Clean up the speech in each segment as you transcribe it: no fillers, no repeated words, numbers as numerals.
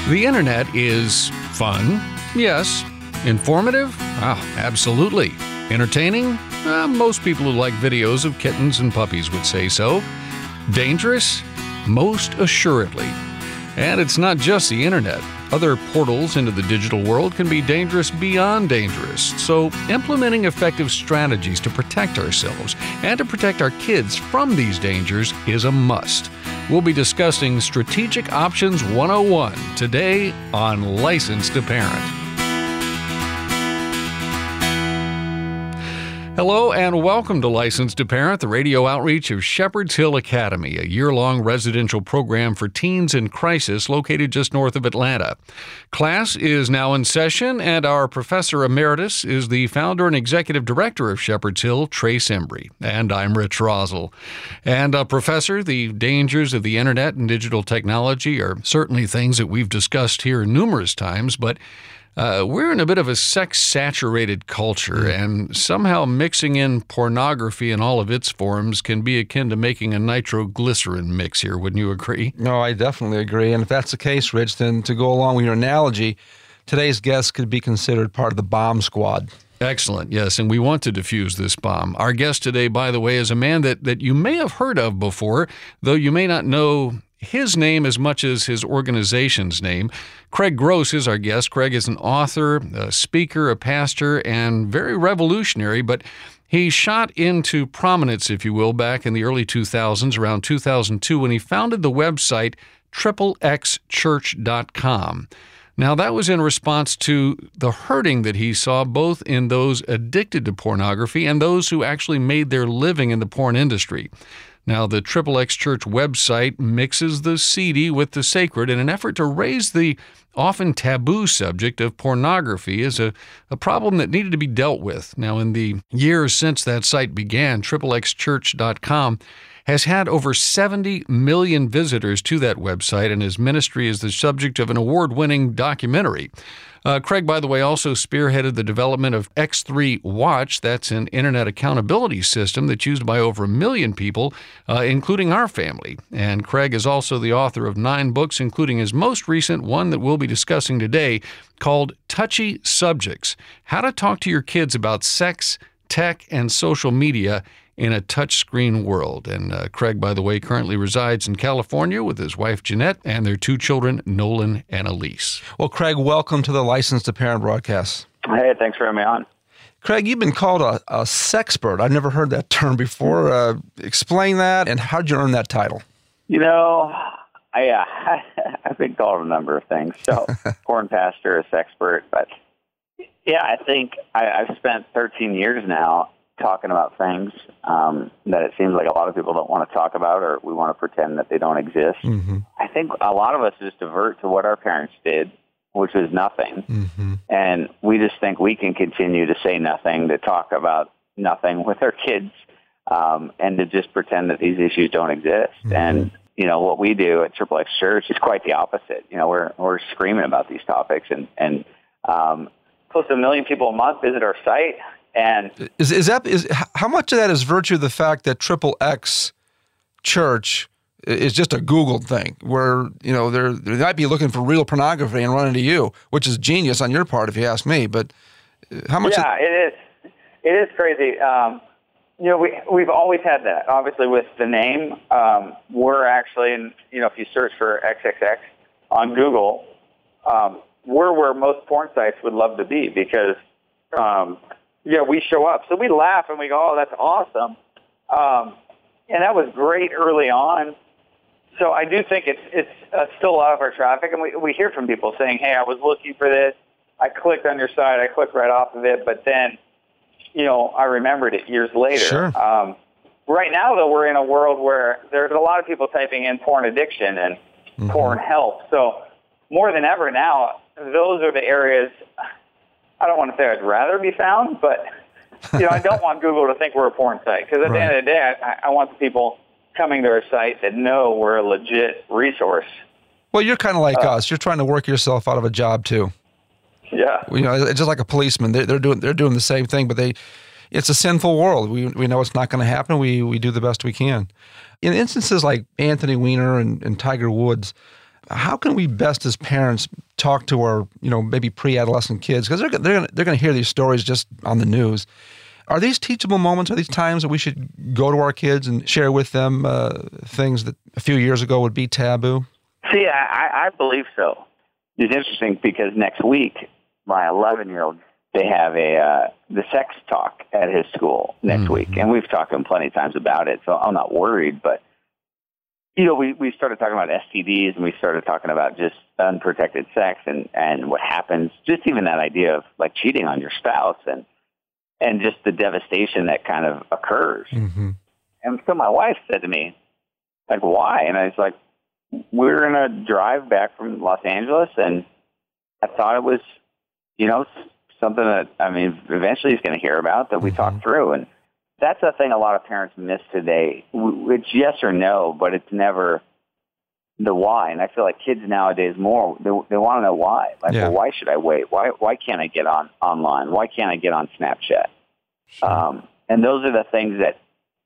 The internet is fun, yes. Informative? Absolutely. Entertaining? Most people who like videos of kittens and puppies would say so. Dangerous? Most assuredly. And it's not just the internet. Other portals into the digital world can be dangerous beyond dangerous. So, implementing effective strategies to protect ourselves and to protect our kids from these dangers is a must. We'll be discussing Strategic Options 101 today on Licensed to Parent. Hello and welcome to Licensed to Parent, the radio outreach of Shepherd's Hill Academy, a year-long residential program for teens in crisis located just north of Atlanta. Class is now in session, and our Professor Emeritus is the founder and executive director of Shepherd's Hill, Trace Embry. And I'm Rich Rosell. And Professor, the dangers of the internet and digital technology are certainly things that we've discussed here numerous times, but we're in a bit of a sex-saturated culture, and somehow mixing in pornography in all of its forms can be akin to making a nitroglycerin mix here. Wouldn't you agree? No, I definitely agree. And if that's the case, Rich, then to go along with your analogy, today's guest could be considered part of the bomb squad. Excellent, yes, and we want to defuse this bomb. Our guest today, by the way, is a man that you may have heard of before, though you may not know his name as much as his organization's name. Craig Gross is our guest. Craig is an author, a speaker, a pastor, and very revolutionary, but he shot into prominence, if you will, back in the early 2000s, around 2002, when he founded the website XXXchurch.com. Now, that was in response to the hurting that he saw both in those addicted to pornography and those who actually made their living in the porn industry. Now, the XXX Church website mixes the seedy with the sacred in an effort to raise the often taboo subject of pornography as a problem that needed to be dealt with. Now, in the years since that site began, XXXchurch.com has had over 70 million visitors to that website, and his ministry is the subject of an award-winning documentary. Craig, by the way, also spearheaded the development of X3 Watch. That's an internet accountability system that's used by over 1 million people, including our family. And Craig is also the author of 9 books, including his most recent one that we'll be discussing today, called Touchy Subjects: How to Talk to Your Kids About Sex, Tech, and Social Media in a touchscreen world. And Craig, by the way, currently resides in California with his wife, Jeanette, and their 2 children, Nolan and Elise. Well, Craig, welcome to the Licensed to Parent broadcast. Hey, thanks for having me on. Craig, you've been called a sexpert. I've never heard that term before. Explain that, and how did you earn that title? You know, I've been called a number of things. So, porn pastor, a sexpert. But, yeah, I think I've spent 13 years now talking about things that it seems like a lot of people don't want to talk about, or we want to pretend that they don't exist. Mm-hmm. I think a lot of us just divert to what our parents did, which was nothing. Mm-hmm. And we just think we can continue to say nothing, to talk about nothing with our kids, and to just pretend that these issues don't exist. Mm-hmm. And, you know, what we do at XXX Church is quite the opposite. You know, we're screaming about these topics, and close to 1 million people a month visit our site. And is how much of that is virtue of the fact that XXX Church is just a Google thing, where, you know, they might be looking for real pornography and run into you, which is genius on your part, if you ask me. But how much? Yeah, it is crazy. You know, we've always had that. Obviously, with the name, we're actually, you know, if you search for XXX on Google, we're where most porn sites would love to be, because yeah, we show up. So we laugh and we go, oh, that's awesome. And that was great early on. So I do think it's still a lot of our traffic. And we hear from people saying, hey, I was looking for this. I clicked on your site. I clicked right off of it. But then, you know, I remembered it years later. Sure. Right now, though, we're in a world where there's a lot of people typing in porn addiction and porn health. So more than ever now, those are the areas. I don't want to say I'd rather be found, but, you know, I don't want Google to think we're a porn site, because at the end of the day, I want the people coming to our site that know we're a legit resource. Well, you're kind of like us. You're trying to work yourself out of a job too. Yeah. You know, it's just like a policeman. They're doing the same thing, but it's a sinful world. We know it's not going to happen. We do the best we can. In instances like Anthony Weiner and Tiger Woods, how can we best as parents talk to our, maybe pre-adolescent kids? Because they're going to hear these stories just on the news. Are these teachable moments? Are these times that we should go to our kids and share with them things that a few years ago would be taboo? See, I believe so. It's interesting because next week, my 11-year-old, they have the sex talk at his school next week. And we've talked to him plenty of times about it, so I'm not worried. But, we started talking about STDs, and we started talking about just unprotected sex and what happens, just even that idea of, like, cheating on your spouse and just the devastation that kind of occurs. Mm-hmm. And so my wife said to me, like, why? And I was like, we're going to drive back from Los Angeles, and I thought it was, something that, eventually he's going to hear about that we talked through. And that's the thing a lot of parents miss today. It's yes or no, but it's never the why. And I feel like kids nowadays they want to know why. Like, well, why should I wait? Why can't I get online? Why can't I get on Snapchat? Sure. And those are the things that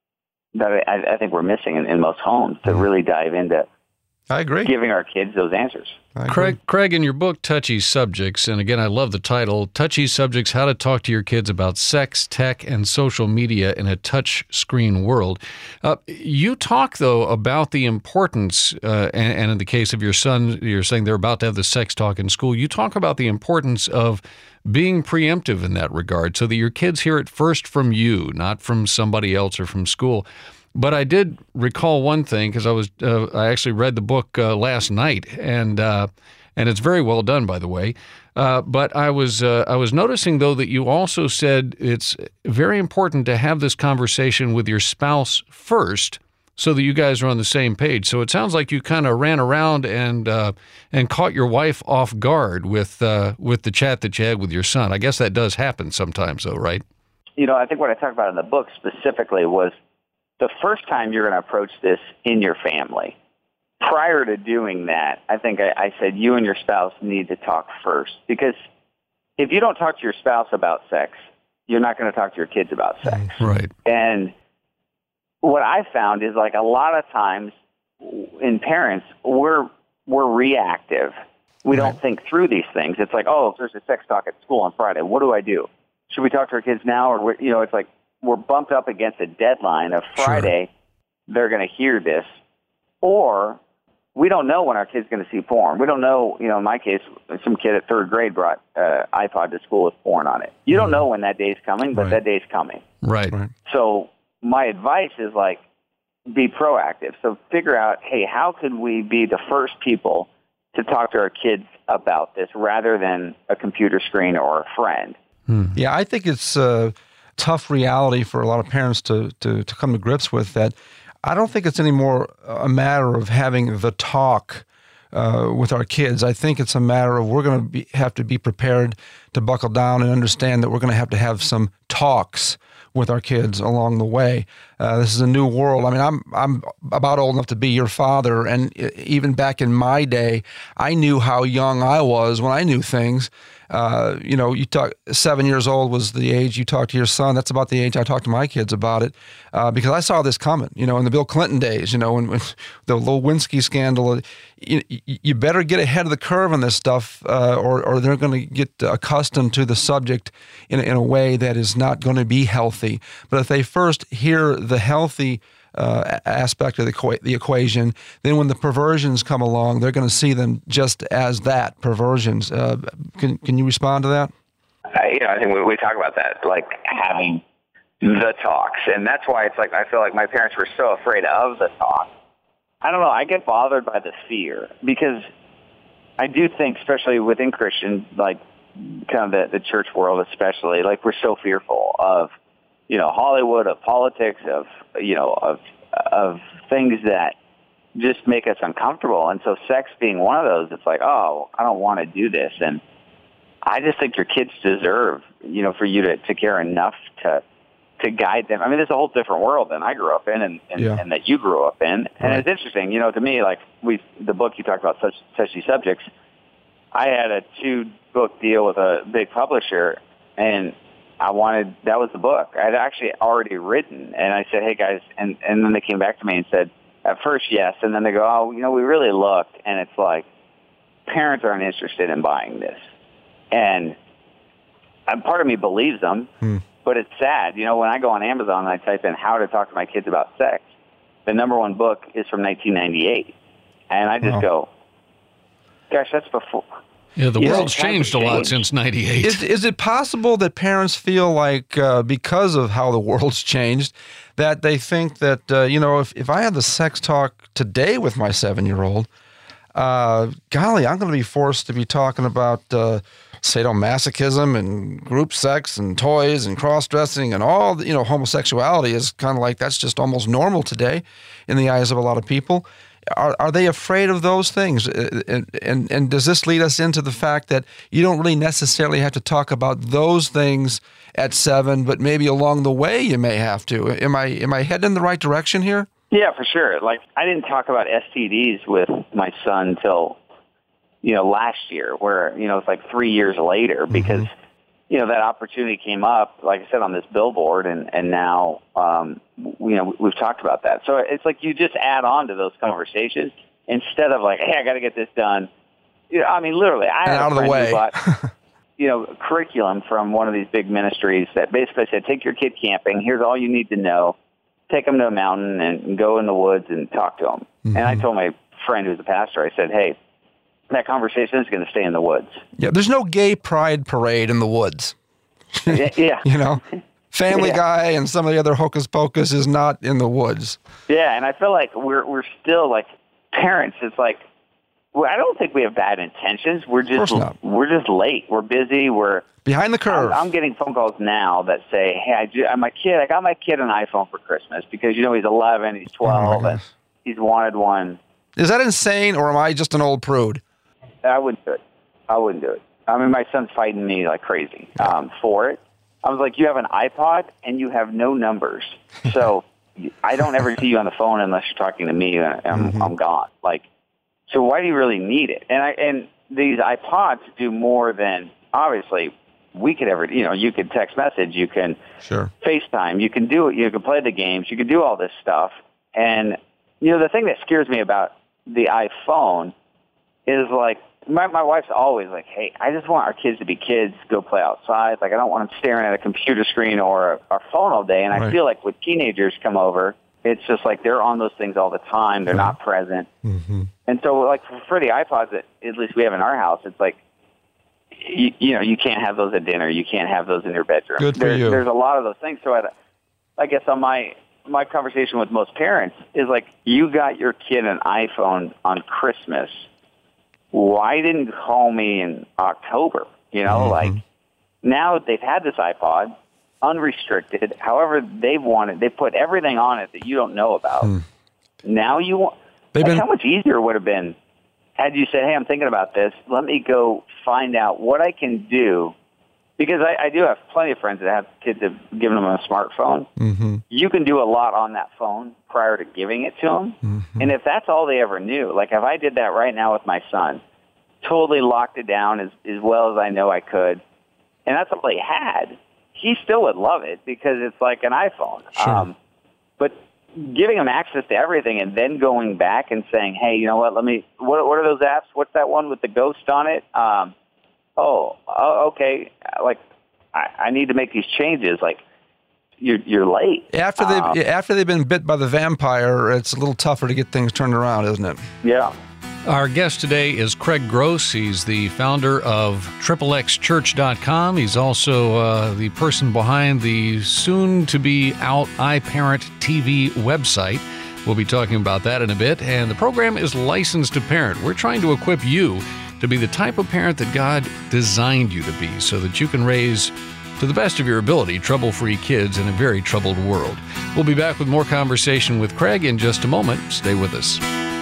I think we're missing in most homes to really dive into. I agree. Giving our kids those answers. Craig, in your book, Touchy Subjects, and again, I love the title, Touchy Subjects, How to Talk to Your Kids About Sex, Tech, and Social Media in a Touch Screen World. You talk, though, about the importance, and in the case of your son, you're saying they're about to have the sex talk in school. You talk about the importance of being preemptive in that regard so that your kids hear it first from you, not from somebody else or from school. But I did recall one thing because I actually read the book last night, and it's very well done, by the way. But I was noticing, though, that you also said it's very important to have this conversation with your spouse first, so that you guys are on the same page. So it sounds like you kind of ran around and caught your wife off guard with the chat that you had with your son. I guess that does happen sometimes, though, right? I think what I talked about in the book specifically was the first time you're going to approach this in your family. Prior to doing that, I think I said you and your spouse need to talk first. Because if you don't talk to your spouse about sex, you're not going to talk to your kids about sex. Right. And what I found is, like, a lot of times in parents, we're reactive. We don't think through these things. It's like, oh, if there's a sex talk at school on Friday, what do I do? Should we talk to our kids now? Or, it's like, we're bumped up against a deadline of Friday. Sure. They're going to hear this. Or we don't know when our kid's going to see porn. We don't know, in my case, some kid at third grade brought iPod to school with porn on it. You don't know when that day's coming, but that day's coming. Right. So my advice is, like, be proactive. So figure out, hey, how could we be the first people to talk to our kids about this rather than a computer screen or a friend? Yeah, I think it's tough reality for a lot of parents to come to grips with that. I don't think it's anymore a matter of having the talk with our kids. I think it's a matter of we're going to have to be prepared to buckle down and understand that we're going to have some talks with our kids along the way. This is a new world. I'm about old enough to be your father, and even back in my day, I knew how young I was when I knew things. You talk 7 years old was the age you talk to your son. That's about the age I talk to my kids about it, because I saw this coming. In the Bill Clinton days, when the Lewinsky scandal. You better get ahead of the curve on this stuff, or they're going to get accustomed to the subject in a way that is not going to be healthy. But if they first hear the healthy aspect of the equation, then when the perversions come along, they're going to see them just as that, perversions. Can you respond to that? I think we talk about that, like having the talks, and that's why it's like I feel like my parents were so afraid of the talk. I don't know. I get bothered by the fear because I do think, especially within Christian, like kind of the church world, especially, like we're so fearful of Hollywood, of politics, of things that just make us uncomfortable. And so sex being one of those, it's like, oh, I don't want to do this. And I just think your kids deserve, for you to care enough to guide them. There's a whole different world than I grew up in and that you grew up in. And It's interesting, to me, like the book you talked about, touchy subjects, I had a 2-book deal with a big publisher, and that was the book I'd actually already written. And I said, hey guys, and then they came back to me and said, at first, yes. And then they go, oh, we really looked. And it's like, parents aren't interested in buying this. And part of me believes them, but it's sad. You know, when I go on Amazon and I type in how to talk to my kids about sex, the number one book is from 1998. And I just go, gosh, that's before. Yeah, the world's changed a lot since 98. Is it possible that parents feel like, because of how the world's changed, that they think that, if I had the sex talk today with my 7-year-old, golly, I'm going to be forced to be talking about sadomasochism and group sex and toys and cross-dressing and all, homosexuality is kind of like that's just almost normal today in the eyes of a lot of people. Are they afraid of those things? And does this lead us into the fact that you don't really necessarily have to talk about those things at 7, but maybe along the way you may have to? Am I heading in the right direction here? Yeah, for sure. Like, I didn't talk about STDs with my son until, last year, where, it's like 3 years later, because, that opportunity came up, like I said, on this billboard, and now, we've talked about that. So it's like you just add on to those conversations instead of like, hey, I got to get this done. Literally, I had out a of the friend way. who bought, curriculum from one of these big ministries that basically said, take your kid camping. Here's all you need to know. Take them to a mountain and go in the woods and talk to them. And I told my friend who's a pastor, I said, hey, that conversation is going to stay in the woods. Yeah, there's no gay pride parade in the woods. Yeah. Family Guy and some of the other hocus pocus is not in the woods. Yeah, and I feel like we're still like parents. It's like, I don't think we have bad intentions. We're just late. We're busy. We're behind the curve. I'm getting phone calls now that say, hey, I got my kid an iPhone for Christmas because, he's 11, he's 12, and he's wanted one. Is that insane, or am I just an old prude? I wouldn't do it. My son's fighting me like crazy for it. I was like, you have an iPod and you have no numbers. So I don't ever see you on the phone unless you're talking to me and I'm gone. Like, so why do you really need it? And these iPods do more than, obviously, we could ever, you could text message, you can FaceTime, you can do it, you can play the games, you can do all this stuff. And, the thing that scares me about the iPhone is like, my wife's always like, hey, I just want our kids to be kids, go play outside. Like, I don't want them staring at a computer screen or a phone all day. And I feel like when teenagers come over, it's just like they're on those things all the time. They're not present. And so, like, for the iPods that at least we have in our house, it's like, you can't have those at dinner. You can't have those in your bedroom. Good for you. There's a lot of those things. So I guess on my conversation with most parents is like, you got your kid an iPhone on Christmas. Why didn't you call me in October? Like, now they've had this iPod unrestricted, however they've wanted. They put everything on it that you don't know about. Now you want. How much easier it would have been had you said, hey, I'm thinking about this. Let me go find out what I can do. Because I do have plenty of friends that have kids that have given them a smartphone. You can do a lot on that phone prior to giving it to them. And if that's all they ever knew, like if I did that right now with my son, totally locked it down as well as I know I could, and that's all he had, he still would love it because it's like an iPhone. Sure. But giving him access to everything and then going back and saying, hey, you know what, what are those apps? What's that one with the ghost on it? Okay. Like, I need to make these changes. Like, you're late. After they've been bit by the vampire, it's a little tougher to get things turned around, isn't it? Yeah. Our guest today is Craig Gross. He's the founder of XXXchurch.com. He's also the person behind the soon-to-be-out iParent TV website. We'll be talking about that in a bit. And the program is Licensed to Parent. We're trying to equip you to be the type of parent that God designed you to be so that you can raise, to the best of your ability, trouble-free kids in a very troubled world. We'll be back with more conversation with Craig in just a moment. Stay with us.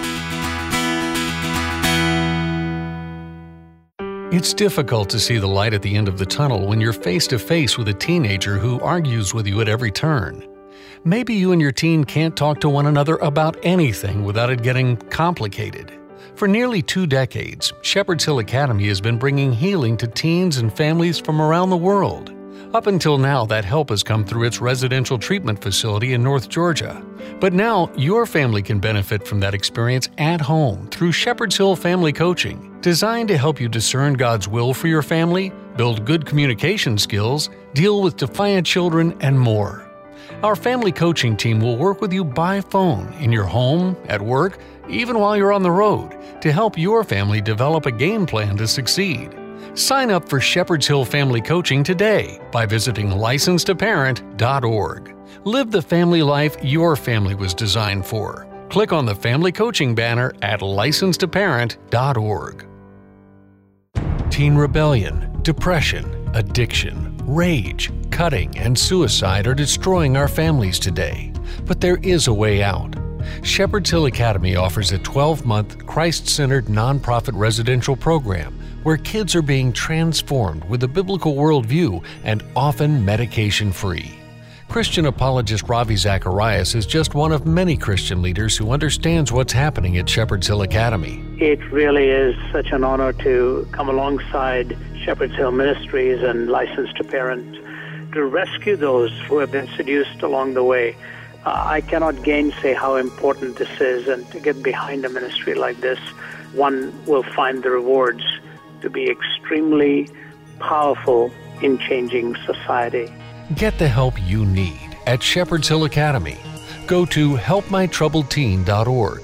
It's difficult to see the light at the end of the tunnel when you're face-to-face with a teenager who argues with you at every turn. Maybe you and your teen can't talk to one another about anything without it getting complicated. For nearly 2 decades, Shepherd's Hill Academy has been bringing healing to teens and families from around the world. Up until now, that help has come through its residential treatment facility in North Georgia. But now, your family can benefit from that experience at home through Shepherd's Hill Family Coaching, designed to help you discern God's will for your family, build good communication skills, deal with defiant children, and more. Our family coaching team will work with you by phone, in your home, at work, even while you're on the road, to help your family develop a game plan to succeed. Sign up for Shepherd's Hill Family Coaching today by visiting licensedaparent.org. Live the family life your family was designed for. Click on the Family Coaching banner at licensedaparent.org. Teen rebellion, depression, addiction, rage, cutting, and suicide are destroying our families today. But there is a way out. Shepherd's Hill Academy offers a 12-month, Christ-centered nonprofit residential program where kids are being transformed with a biblical worldview and often medication-free. Christian apologist Ravi Zacharias is just one of many Christian leaders who understands what's happening at Shepherd's Hill Academy. It really is such an honor to come alongside Shepherd's Hill Ministries and Licensed to Parent to rescue those who have been seduced along the way. I cannot gainsay how important this is, and to get behind a ministry like this, one will find the rewards to be extremely powerful in changing society. Get the help you need at Shepherd's Hill Academy. Go to helpmytroubledteen.org.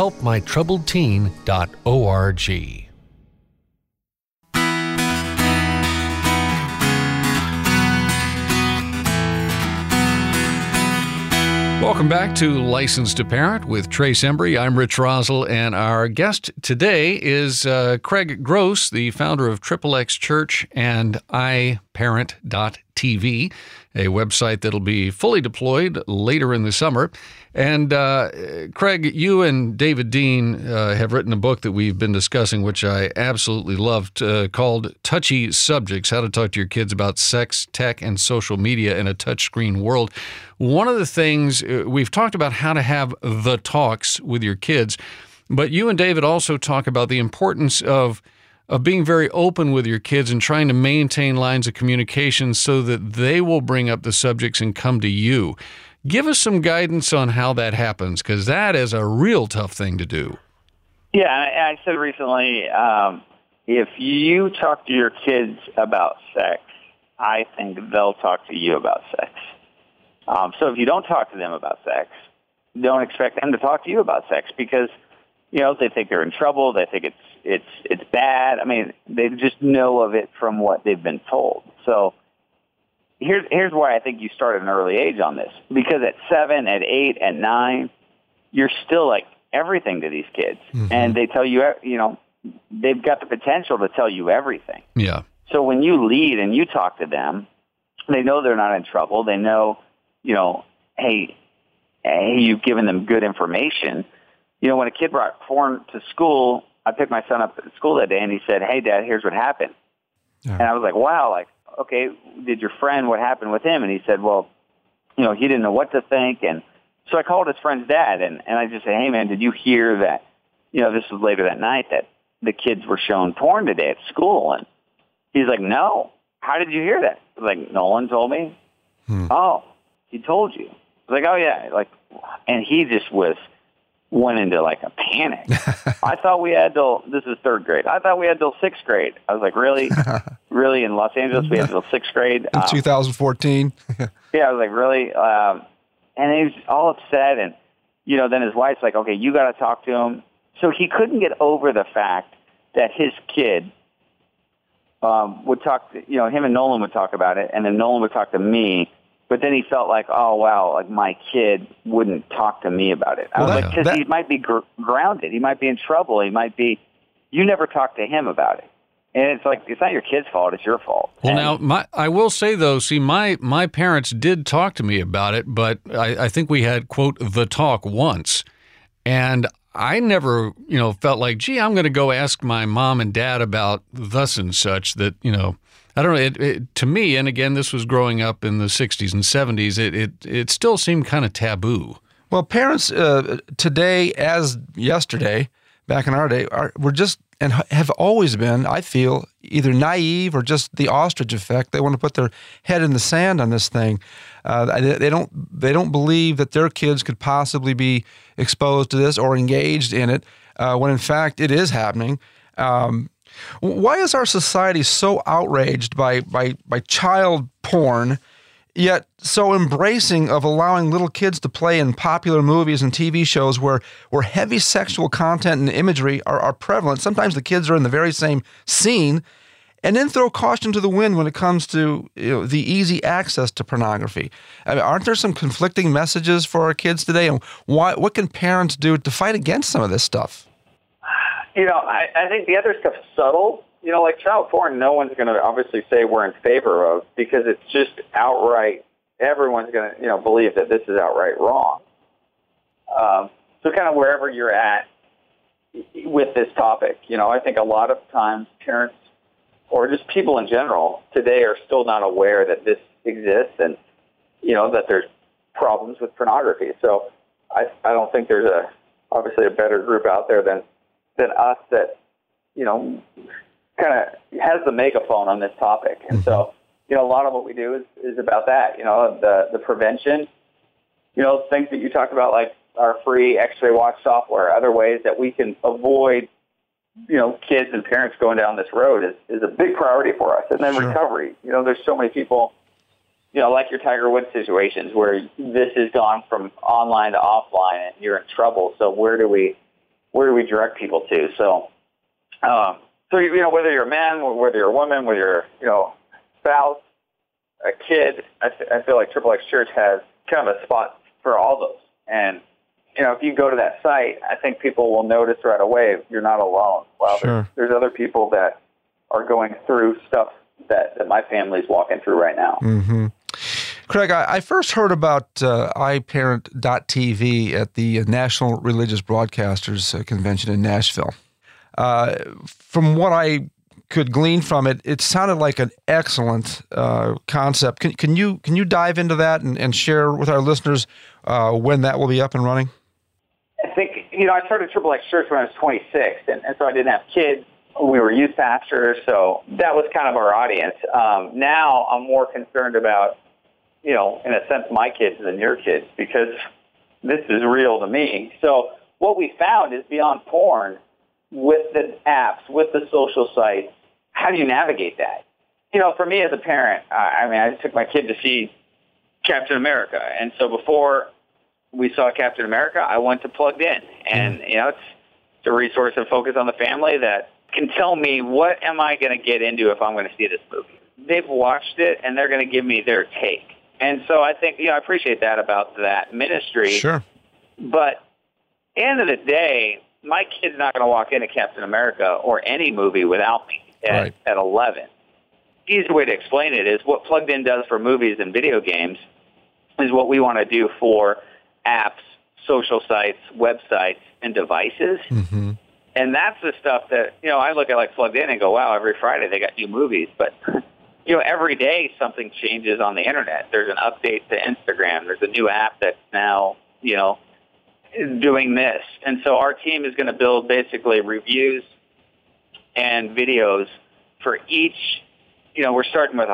helpmytroubledteen.org. Welcome back to Licensed to Parent with Trace Embry. I'm Rich Rosell, and our guest today is Craig Gross, the founder of XXX Church and iParent.tv, a website that'll be fully deployed later in the summer. And Craig, you and David Dean have written a book that we've been discussing, which I absolutely loved, called Touchy Subjects: How to Talk to Your Kids About Sex, Tech, and Social Media in a Touchscreen World. One of the things, we've talked about how to have the talks with your kids, but you and David also talk about the importance of being very open with your kids and trying to maintain lines of communication so that they will bring up the subjects and come to you. Give us some guidance on how that happens, because that is a real tough thing to do. Yeah, I said recently, if you talk to your kids about sex, I think they'll talk to you about sex. So if you don't talk to them about sex, don't expect them to talk to you about sex, because they think they're in trouble. They think it's bad. I mean, they just know of it from what they've been told. So here's why I think you start at an early age on this, because at 7, at 8, at 9, you're still like everything to these kids, and they tell you, they've got the potential to tell you everything. Yeah. So when you lead and you talk to them, they know they're not in trouble. They know, hey, you've given them good information. When a kid brought porn to school, I picked my son up at school that day, and he said, "Hey, Dad, here's what happened." Yeah. And I was like, wow, okay, did your friend, what happened with him? And he said, well, he didn't know what to think. And so I called his friend's dad, and I just said, hey, man, did you hear that, this was later that night, that the kids were shown porn today at school? And he's like, no. How did you hear that? I was like, Nolan told me. Oh, he told you. I was like, oh, yeah. And he just went into like a panic. I thought we had this is 3rd grade. I thought we had till 6th grade. I was like, really? Really? In Los Angeles, we had till 6th grade? In 2014? Yeah, I was like, really? And he was all upset. And, then his wife's like, okay, you got to talk to him. So he couldn't get over the fact that his kid would talk, him and Nolan would talk about it, and then Nolan would talk to me. But then he felt like, oh, wow, like my kid wouldn't talk to me about it. I was like, because he might be grounded. He might be in trouble. He might be, you never talk to him about it. And it's like, it's not your kid's fault, it's your fault. Well, now, I will say, though, my parents did talk to me about it, but I think we had, quote, the talk once. And I never, felt like, gee, I'm going to go ask my mom and dad about thus and such that, I don't know, it to me, and again, this was growing up in the 60s and 70s, it still seemed kind of taboo. Well, parents today, as yesterday, back in our day, we're just and have always been, I feel, either naive or just the ostrich effect. They want to put their head in the sand on this thing. They don't believe that their kids could possibly be exposed to this or engaged in it, when in fact it is happening. Why is our society so outraged by child porn, yet so embracing of allowing little kids to play in popular movies and TV shows where heavy sexual content and imagery are prevalent? Sometimes the kids are in the very same scene, and then throw caution to the wind when it comes to the easy access to pornography. I mean, aren't there some conflicting messages for our kids today? And what can parents do to fight against some of this stuff? I think the other stuff's subtle. Like child porn, no one's going to obviously say we're in favor of, because it's just outright, everyone's going to, believe that this is outright wrong. So kind of wherever you're at with this topic, I think a lot of times parents or just people in general today are still not aware that this exists and, that there's problems with pornography. So I don't think there's obviously a better group out there than us that, kind of has the megaphone on this topic. And so, a lot of what we do is about that, the prevention, things that you talked about, like our free X-ray watch software, other ways that we can avoid, kids and parents going down this road is a big priority for us. And then recovery, there's so many people, like your Tiger Woods situations where this has gone from online to offline and you're in trouble. So where do we direct people to? So, whether you're a man, whether you're a woman, whether you're, spouse, a kid, I feel like Triple X Church has kind of a spot for all those. And, if you go to that site, I think people will notice right away you're not alone. Well, there's other people that are going through stuff that my family's walking through right now. Mm-hmm. Craig, I first heard about iParent.tv at the National Religious Broadcasters Convention in Nashville. From what I could glean from it, it sounded like an excellent concept. Can you dive into that and share with our listeners when that will be up and running? I think, I started Triple X Church when I was 26, and so I didn't have kids. We were youth pastors, so that was kind of our audience. Now I'm more concerned about, in a sense, my kids than your kids, because this is real to me. So what we found is beyond porn, with the apps, with the social sites, how do you navigate that? For me as a parent, I took my kid to see Captain America. And so before we saw Captain America, I went to Plugged In. And, it's a resource and focus on the family that can tell me what am I going to get into if I'm going to see this movie. They've watched it, and they're going to give me their take. And so I think, I appreciate that about that ministry. Sure. But at the end of the day, my kid's not going to walk into Captain America or any movie without me at 11. Easy way to explain it is what Plugged In does for movies and video games is what we want to do for apps, social sites, websites, and devices. Mm-hmm. And that's the stuff that, I look at like Plugged In and go, wow, every Friday they got new movies. But, every day something changes on the internet. There's an update to Instagram. There's a new app that's now, doing this. And so our team is going to build basically reviews and videos for each, we're starting with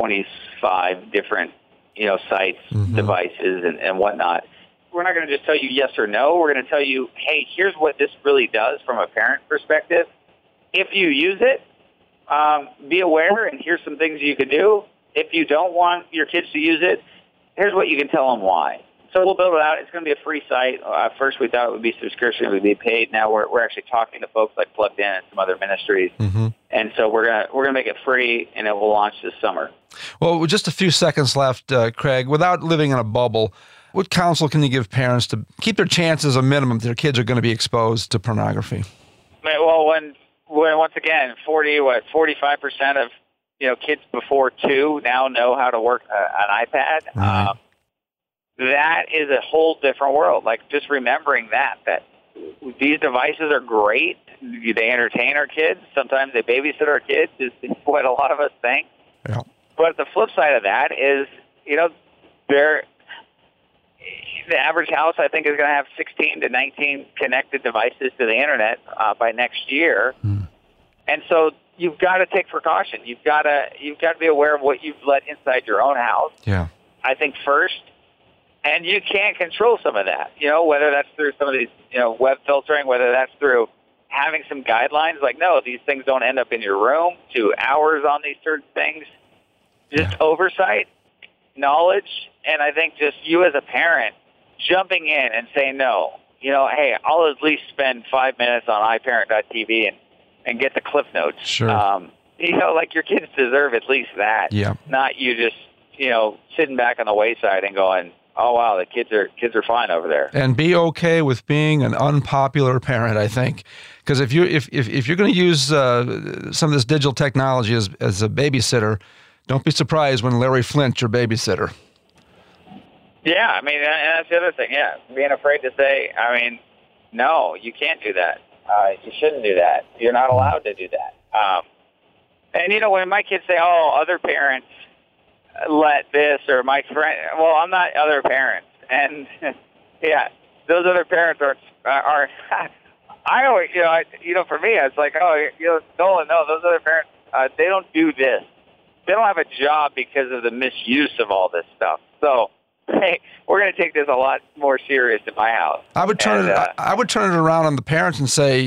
125 different, sites, devices, and whatnot. We're not going to just tell you yes or no. We're going to tell you, hey, here's what this really does from a parent perspective. If you use it, be aware, and here's some things you could do. If you don't want your kids to use it, here's what you can tell them why. So we'll build it out. It's going to be a free site. First, we thought it would be subscription. It would be paid. Now we're actually talking to folks like Plugged In and some other ministries. Mm-hmm. And so we're gonna make it free, and it will launch this summer. Well, with just a few seconds left, Craig, without living in a bubble, what counsel can you give parents to keep their chances a minimum that their kids are going to be exposed to pornography? Well, when once again, 45% of kids before 2 now know how to work an iPad. Right. That is a whole different world. Like, just remembering that these devices are great. They entertain our kids. Sometimes they babysit our kids, is what a lot of us think. Yeah. But the flip side of that is, the average house, I think, is going to have 16 to 19 connected devices to the internet by next year. And so you've got to take precaution. You've got to be aware of what you've let inside your own house. Yeah. I think first, and you can't control some of that. Whether that's through some of these, web filtering, whether that's through having some guidelines like, no, these things don't end up in your room, 2 hours on these certain things, just oversight, knowledge, and I think just you as a parent jumping in and saying no. Hey, I'll at least spend 5 minutes on iParent.tv and get the Cliff Notes. Sure. Like your kids deserve at least that. Yeah. Not you just, sitting back on the wayside and going, oh wow, the kids are fine over there. And be okay with being an unpopular parent, I think, because if you're going to use some of this digital technology as a babysitter, don't be surprised when Larry Flint's your babysitter. Yeah, I mean, and that's the other thing. Yeah, being afraid to say, no, you can't do that. You shouldn't do that. You're not allowed to do that. And when my kids say, "Oh, other parents let this," or my friend, well, I'm not other parents, and yeah, those other parents are. I always, for me, it's like, Nolan, no, those other parents, they don't do this. They don't have a job because of the misuse of all this stuff. So, hey, we're going to take this a lot more serious in my house. I would turn it around on the parents and say,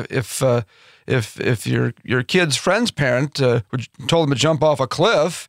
if your kid's friend's parent told them to jump off a cliff,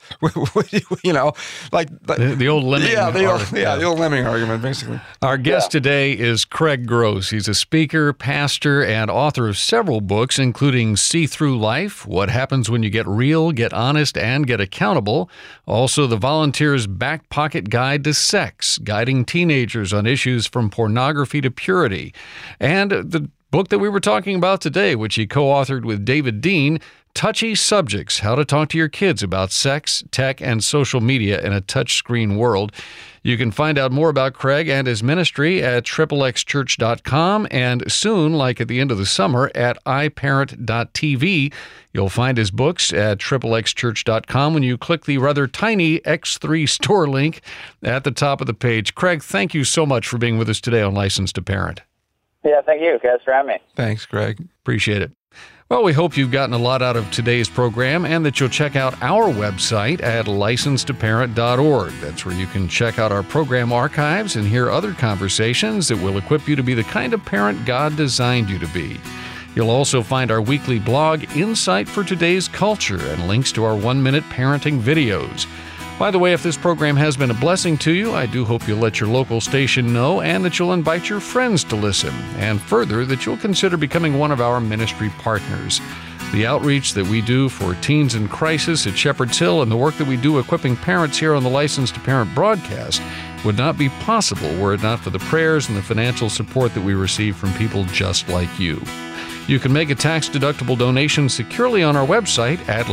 like the old lemming. Yeah, the old lemming argument, basically. Our guest today is Craig Gross. He's a speaker, pastor, and author of several books, including See Through Life, What Happens When You Get Real, Get Honest, and Get Accountable. Also, The Volunteer's Back Pocket Guide to Sex, guiding teenagers on issues from pornography to purity. And the book that we were talking about today, which he co-authored with David Dean, Touchy Subjects, How to Talk to Your Kids About Sex, Tech, and Social Media in a Touchscreen World. You can find out more about Craig and his ministry at XXXchurch.com, and soon, like at the end of the summer, at iParent.tv. You'll find his books at XXXchurch.com when you click the rather tiny X3 store link at the top of the page. Craig, thank you so much for being with us today on Licensed to Parent. Yeah, thank you guys for having me. Thanks, Greg. Appreciate it. Well, we hope you've gotten a lot out of today's program and that you'll check out our website at licensedtoparent.org. That's where you can check out our program archives and hear other conversations that will equip you to be the kind of parent God designed you to be. You'll also find our weekly blog, Insight for Today's Culture, and links to our 1-minute parenting videos. By the way, if this program has been a blessing to you, I do hope you'll let your local station know and that you'll invite your friends to listen, and further, that you'll consider becoming one of our ministry partners. The outreach that we do for teens in crisis at Shepherd's Hill and the work that we do equipping parents here on the Licensed to Parent broadcast would not be possible were it not for the prayers and the financial support that we receive from people just like you. You can make a tax-deductible donation securely on our website at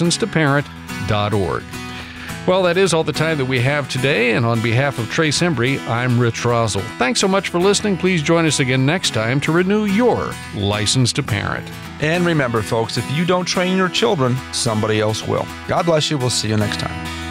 licensedtoparent.org. Well, that is all the time that we have today, and on behalf of Trace Embry, I'm Rich Rosell. Thanks so much for listening. Please join us again next time to renew your License to Parent. And remember, folks, if you don't train your children, somebody else will. God bless you. We'll see you next time.